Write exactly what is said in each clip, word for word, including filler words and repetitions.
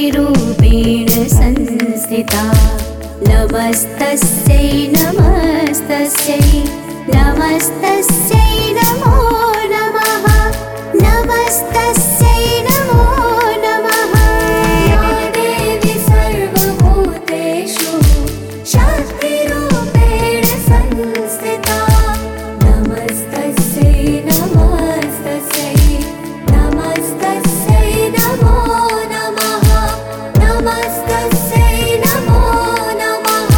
शक्तिरूपेण संस्थिता नमस्तस्यै नमस्तस्यै नमस्तस्यै नमो नमः नमस्तस्यै नमो नमः या देवी सर्वभूतेषु शक्तिरूपेण संस्थिता नमस्तस्यै नमस्तस्यै नमस्तस्यै नमो नमः नमस्तस्यै नमो नमः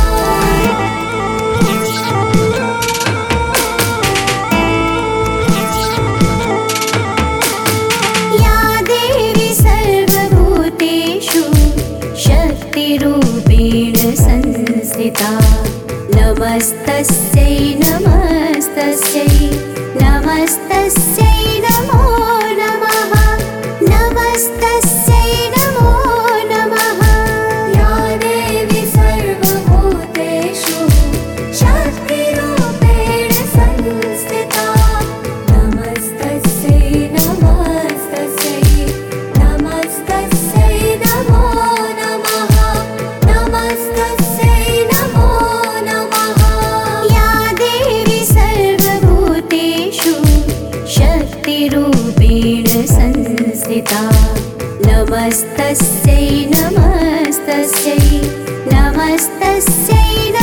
या देवी सर्वभूतेषु शक्तिरूपेण संस्थिता नमस्तस्यै नमस्तस्यै नमस्तस्यै नमो नमः नमस्तस्यै नमो नमः या देवी सर्वभूतेषु शक्तिरूपेण संस्थिता नमस्तस्यै नमस्तस्यै नमस्तस्यै नमो नमः नमस्तस्यै नमो नमः या देवी सर्वभूतेषु शक्तिरूपेण संस्थिता नमस्तस्यै नमस्तस्यै नमस्तस्यै